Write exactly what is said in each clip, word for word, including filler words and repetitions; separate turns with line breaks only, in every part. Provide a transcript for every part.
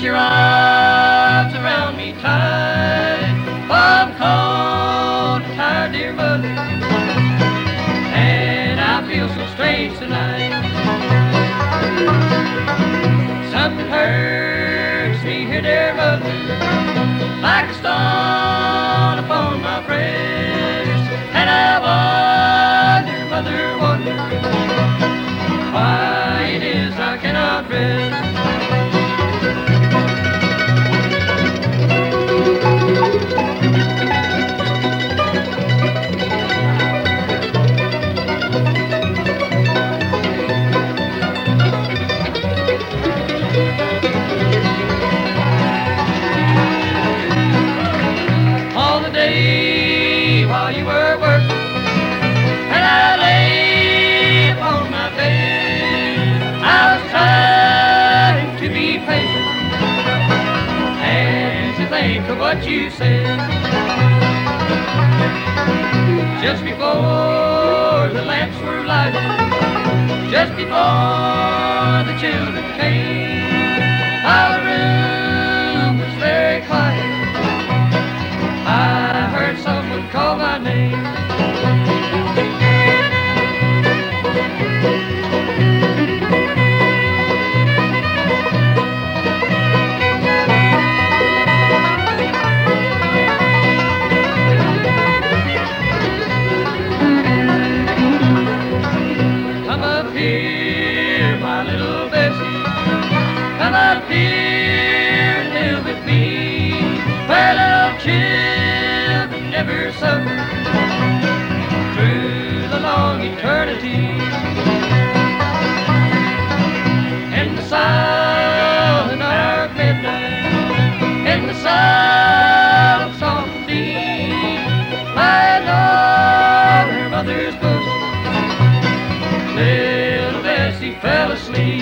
your arms around me tight. Oh, I'm cold and tired, dear mother, and I feel so strange tonight. Something hurts me here, dear mother, like a stone upon my breast. And I wonder, mother, wonder why it is I cannot rest. All the day while you were working, and I lay upon my bed, I was trying to be patient and to think of what you said. Just before the lamps were lighted, just before the children came, our room was very quiet. I heard someone call my name. Come up here, my little Bessie. Come up here and live with me, where little children never suffer through the long eternity. In the silent hour of midnight, in the silence of the deep, lying on her mother's bosom, little Bessie fell asleep.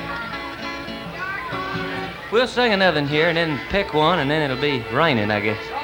We'll sing another one here and then pick one, and then it'll be raining, I guess.